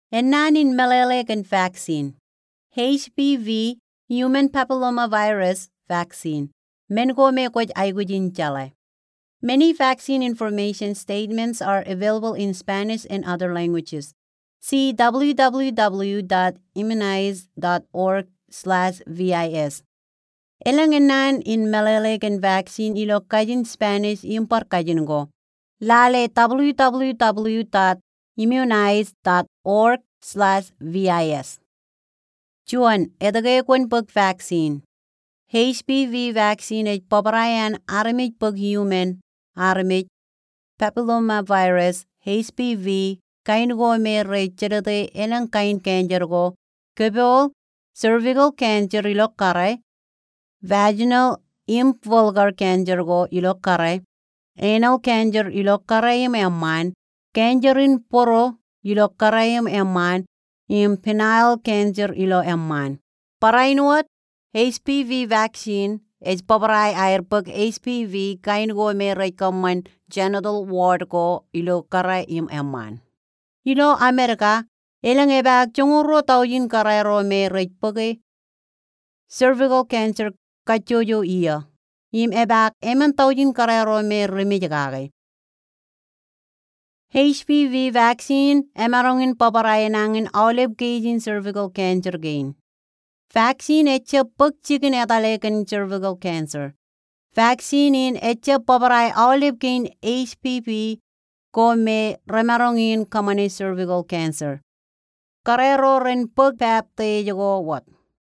Enanin melelegan vaccine. HPV human papillomavirus vaccine. Mengome koj aigujin chalai. Many vaccine information statements are available in Spanish and other languages. See www.immunize.org/vis. Elangenan in melelegan vaccine ilo kajin Spanish impar kajin go. Lale www.immunize.org/vis. Juan edagay kwan pag vaccine. HPV vaccine ay paparayan aramid pag human, aramid papillomavirus, HPV, kain go may rechirate elang kain cancer go, kebol, cervical cancer ilok karay, vaginal imp vulgar cancer go ilok karay, anal cancer ilok karayim eman, cancerin poro ilok karayim eman, penile cancer ilo eman. Parainuot, HPV vaccine is paparay air pag HPV kain go may recommend genital ward ko ilo karayim eman. Ilo Amerika, ilang ebag chunguro taujin karayro may rate pag cervical cancer kachoyo iya. Im ebak eman taujin karayro may remedjagay. HPV vaccine emarongin paparayan angin olive gazing cervical cancer gain. Vaccine etche pag chicken etalekan cervical cancer. Vaccine in etche paparay olive gain HPV ko me remarongin kamane cervical cancer. Karero ren pag papte jago wat.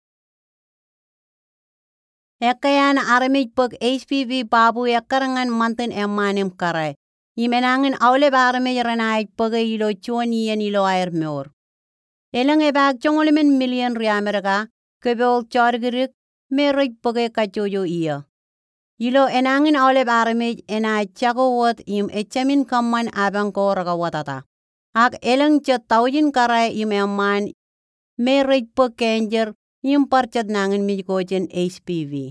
Ekayan aramid pag HPV babu ekarangan manten emanim karay. Imenangin awle aramid renay pag ilo chuani yan ilo air meor. Elang ebag chongolimen million riamerga. Kebol chargirik merik pag kachoyo iya. Ilo enangin awle aramid enay chago wat im echamin kamman abang ko ragawatata. Ak elang chat taujin karay im eman merik pag cancer im parchat nangin midgojen HPV.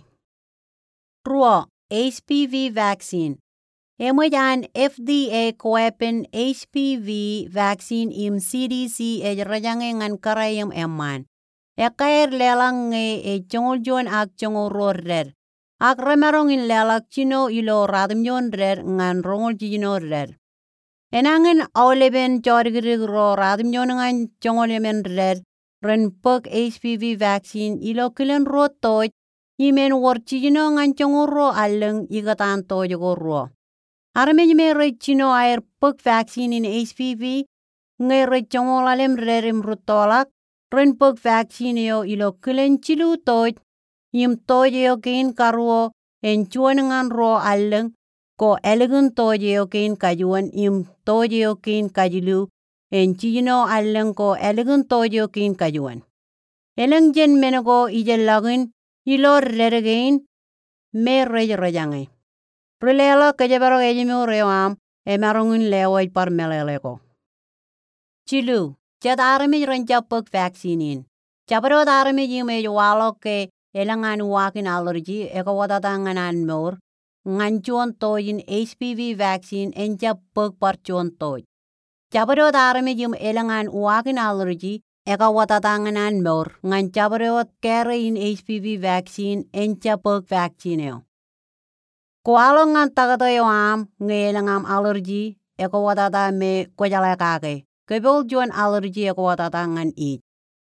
Ruo HPV vaccine. Emoyan FDA koepen HPV vaccine im CDC rajangengan karay im eman. Ekair lelang e chongoljon ak chongoror rer. Ak remarongin lelak chino ilo radimyon rer ngan rongol jino rer. Enangin awleben jorgirig ro radimyon ngan chongolemen rer. Ren pag HPV vaccine ilo kilen ro toj. Imen wor chino ngan chongoro aleng igatan tojo ro. Aramej me re chino air pag vaccine in HPV. Ngay re chongolalem rerim rutolak. Ren pag vaccine yo ilo kilen chilu toj. Im toje yo kein karuo en chuanangan ro aleng. Ko elegun toje yo kein kajuan im toje yo kein kajilu. En chino aleng ko elegun toje yo kein kajuan. Eleng jen menego ijelagin ilo reregain me rejangay. Rilela kajabaro ejimo rewam emarongin leway par meleleko. Chilu. Chat aramid rancha pag vaccine. Chabaro aramid yume walo ke elangan wakin allergy eko watatanganan mor. Nganchuan tojin HPV vaccine encha pag parchuan toj. Chabaro aramid yum elangan wakin allergy eko watatanganan mor. Ngan chabaro kere in HPV vaccine encha pag vaccine. Kualo ngan tagatoyo am ngelangam allergy eko watata me kwajalakake. Kebol juan allergy ako watatangan it.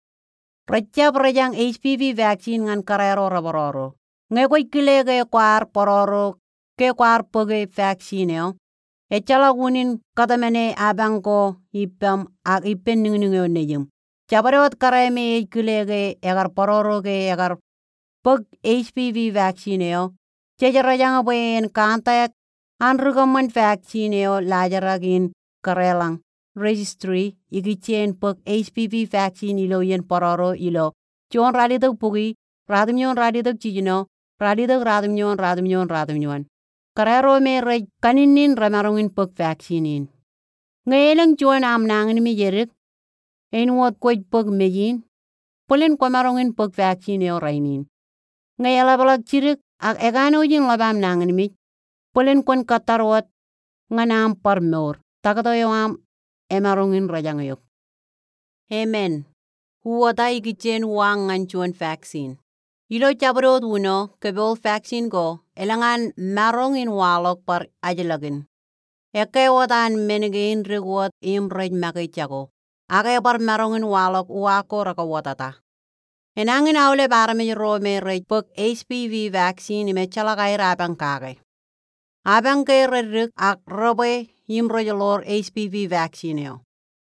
Recap rejang HPV vaccine ngan karero rabororo. Ngekoy kilege kwar pororo ke kwar page vaccine yo. Echala gunin katamene abang ko ipam ak ipen ningyo nejum. Chabarot kareme kilege egar pororo ke egar pag HPV vaccine yo. Chejarajang aben kantak anrugaman vaccine yo lajaragin karelang. Registry igichen pag HPV vaccine ilo yen pororo ilo chon radidag pugi radimyon radidag chijino radidag radimyon karero me rej kaninin ramarongin pag vaccine ngayelang chon am nangin mi jerik en wot koj pag mejin polen kwamarongin pag vaccine o rainin ngayala balak chirik ak egano jin labam nangin mi polen kon katarwat nganam par mor tagato yo am emarongin rajang yok. Amen. Huwata ikichen wangan chuan vaccine. Ilo chabrod uno kebol vaccine go elangan marong in walok par ajalagin. Eke wadan menegin rigwat imrej makichago. Ake par marong in walok uako raka watata. Enangin awle barame rome rej pok HPV vaccine ime chalakay rabang kage. Abang kay rerik ak robe imrej lor HPV vaccine yo.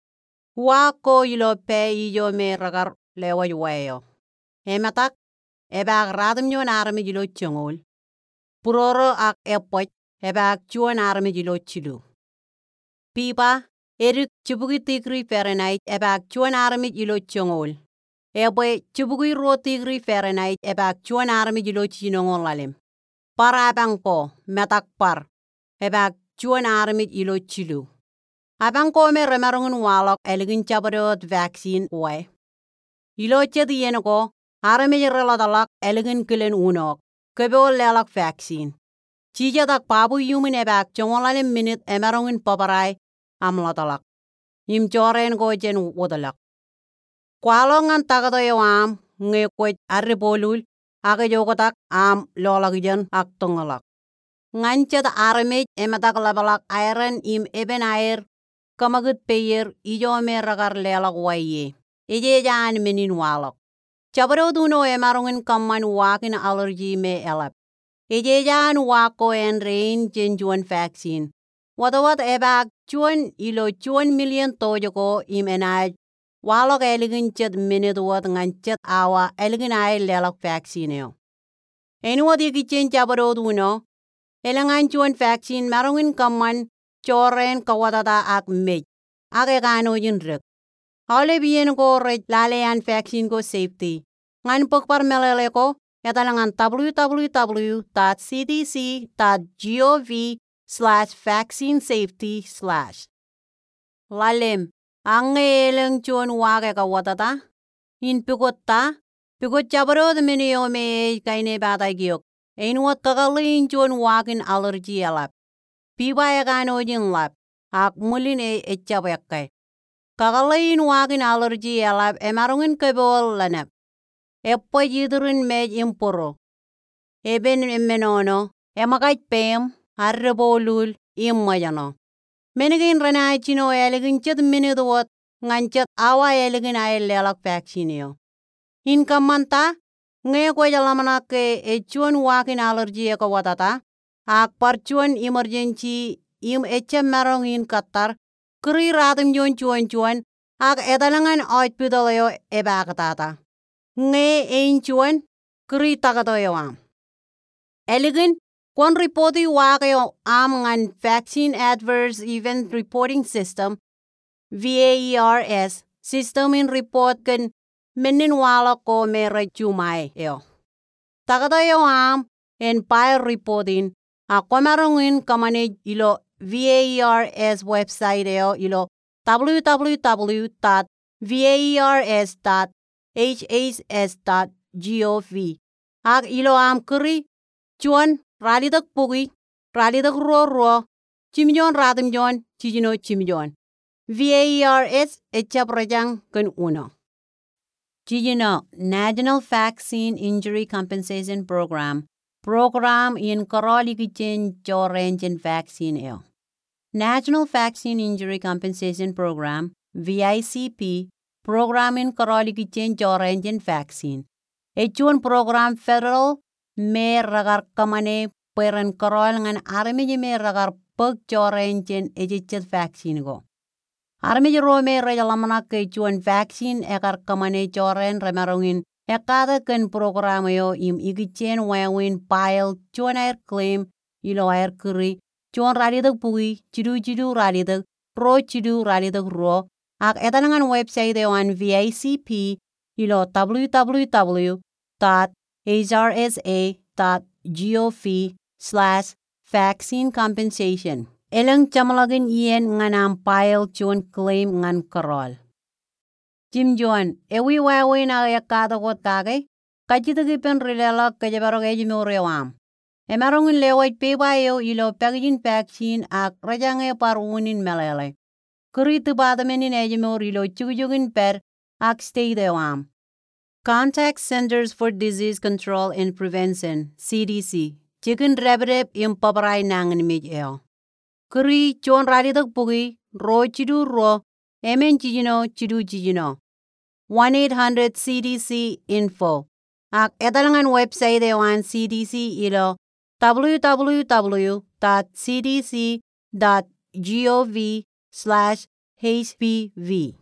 Uako ilo pe iyo me ragar lewa yuwayo. Ematak ebak radim yon arame jilo chongol. Puroro ak epoj ebak chuan arame jilo chilu. Pipa erik chubugi tigri Fahrenheit ebak chuan arame jilo chongol. Ebe chubugi ro tigri Fahrenheit ebak chuan arame jilo chinongol lalim. Parabang po metak par ebak chuan arame jilo chilu. Abang ko me remarungun walok eligin chabarot vaccine uwe. Ilo chedi yenoko arame jirreladalak eligin kilen unok. Kebol lelak vaccine. Chijadak pabu yumin ebak chongolalim minute emarungun paparay amladalak. Im choren go jen wodalak. Kwalongan tagadoyo am ngekwet arribolul ake jogotak am lolagijan ak tongalak. Nganchet arame ematak labalak iron im eben air kamagit peyer ijo me ragar lelak waye. Eje jaan menin walok. Chabro duno emarungin kaman wakin allergy me elap. Eje jaan wako en rain jenjuan vaccine. Watawat ebak chuan ilo chuan million tojoko im enaj. Walok eligin chet minute wat nganchet awa eligin ay lelak vaccine yo. Enuwat ikichen chabro duno. Elangan chuan vaccine marungin kaman choren kawadata ak mej. Ake kano jinrek. Hale bien ko rej lalean vaccine ko safety. Ngan pokpar melele ko etalangan www.cdc.gov/vaccine-safety/. Lalem ange eleng chuan wake kawadata. In pikot ta. Pikot chabarod minio me kaine batay giyok. Enuwat kakalin chuan wakin allergy alap. Piba kano jin lap. Ak mulin echabekay. Kakalain wakin allergy alap emarungin kebol lanap. Epo jidurin mej impuro. Eben menono emakaj pem arribolul immayano. Menigin renay chino eligin chet minidwot nganchet awa eligin ay lelak vaccine yo. In kamanta nge ko jalamana ke echuan wakin allergy eka watata. Ak parchuan emergency im echem marong in katar. Kuri ratim yon chuan ak edalangan hospital yo ebakatata. Nge ein chuan kuri tagatoyo am. Eligin kon reporti wakayo am ngan vaccine adverse event reporting system VAERS system in report ken menin walok ko mere chumay yo. Tagatoyo am en file reporting akomarongin kamanej ilo VAERS website yo ilo www.vaers.hhs.gov. Ak ilo am kuri chuan ralidak pugi ralidak ruo chimjon ratim jon chijino chimjon. VAERS echaprajang ken uno. Chijino National Vaccine Injury Compensation Program in karoli kichen chorenjen vaccine yo. National Vaccine Injury Compensation Program, VICP, program in karoli kichen chorenjen vaccine. Echuan program federal me ragar kamane peren karol ngan armeje me ragar pag chorenjen ejechet vaccine go. Armeje ro me rejalamana ke echuan vaccine ekar kamane choren remarongin ekada ken program yo im ikichen wawin pile chuan air claim ilo air kuri. Chuan ralidak pui, chidu ralidak, ro chidu ralidak ro. Ak etanangan website on VICP ilo www.hrsa.gov/vaccine compensation. Elang chamalagin ien nganam pile chuan claim ngan karol. Jim John, ewi wawe na yakata kot kage, kachitagipen rilala kajabarog ejimurewam. Emarongin lewaj pebayo ilo pagin vaccine ak rajange parunin melele. Kuritu badamenin ejimur ilo chugujugin per ak stay dewam. Contact Centers for Disease Control and Prevention, CDC. Chicken rebreb im paparay nangan mij eo. Kuri chon radidak pugi, ro chidu ro, emen chijino chidu chijino. 1-800-CDC-INFO. Ak edalangan website ewan CDC ilo www.cdc.gov/HPV.